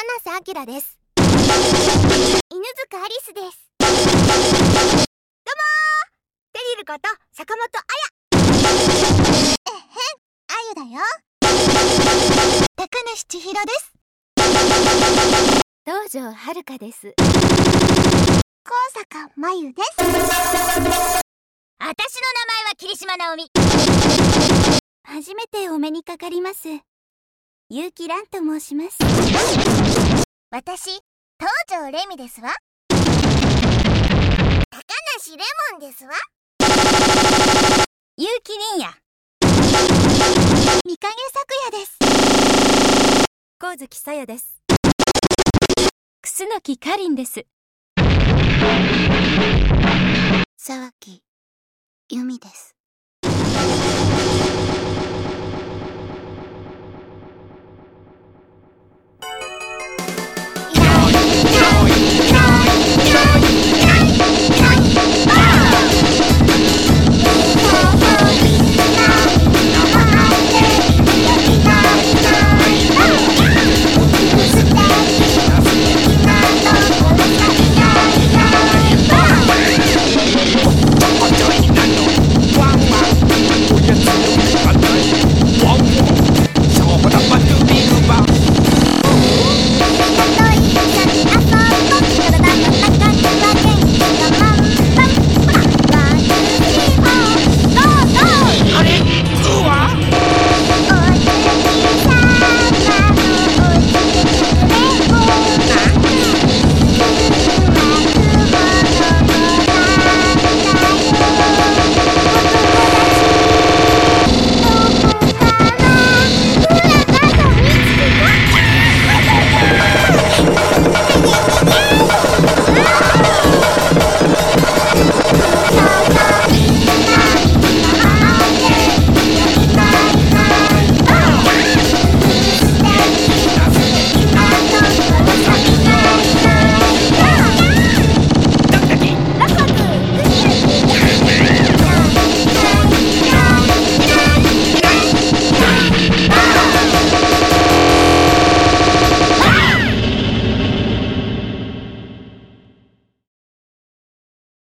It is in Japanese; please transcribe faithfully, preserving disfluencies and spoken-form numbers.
瀬明です。犬塚アリスです。どうもー、テリルこと坂本彩。えへん、あゆだよ。高梨千尋です。 東條遥です。 高坂真由です。 あたしの名前は霧島直美。 初めてお目にかかります。結城蘭と申します。 私、東條レミですわ。高梨レモンですわ。 結城凛也。 三影咲也です。 神月沙耶です。楠木かりんです。 沢木由美です。